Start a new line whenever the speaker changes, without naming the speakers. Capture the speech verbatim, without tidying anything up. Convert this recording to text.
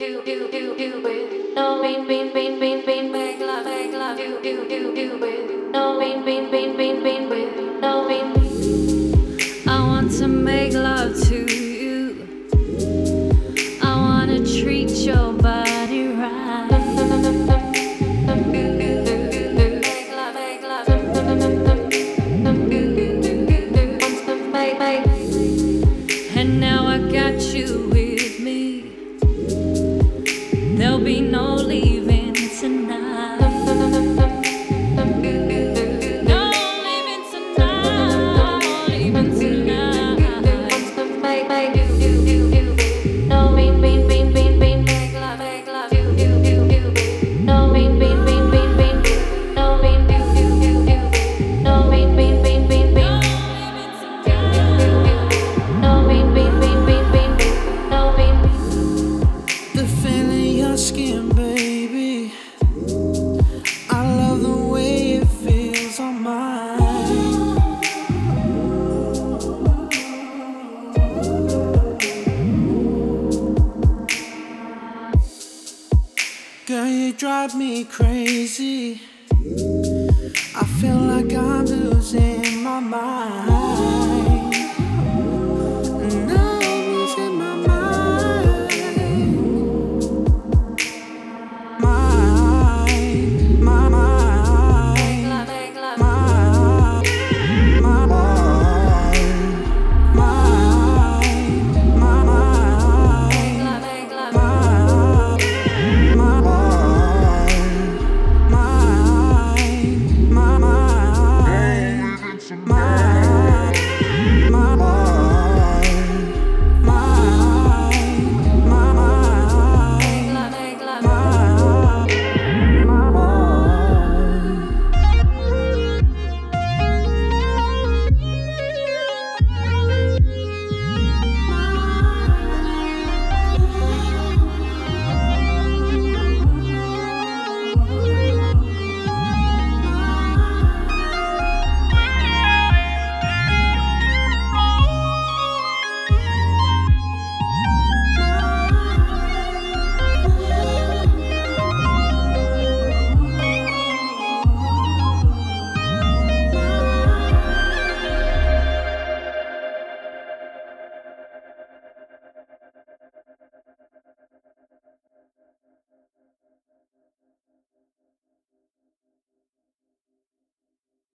do do do do with no bean bean bean bean bean make love make love do do do do with no bean bean bean bean bean with no bean. I want to make love to you. I wanna treat your body right. Make love make love. Make make. And now I got you with me. There'll be no leaving tonight. No leaving tonight. No leaving tonight. Make, make, do, do, do, do. No bean, bean, bean, bean, bean. Make love, make love. Do, do, do, do, do. No bean, bean, bean, bean, bean. No bean, do, do, do, do. No bean, bean, bean, bean, bean. No bean, bean, bean, bean, bean. No bean.
The feeling in your skin, baby. I love the way it feels on mine. Girl, you drive me crazy. I feel like I'm losing my mind.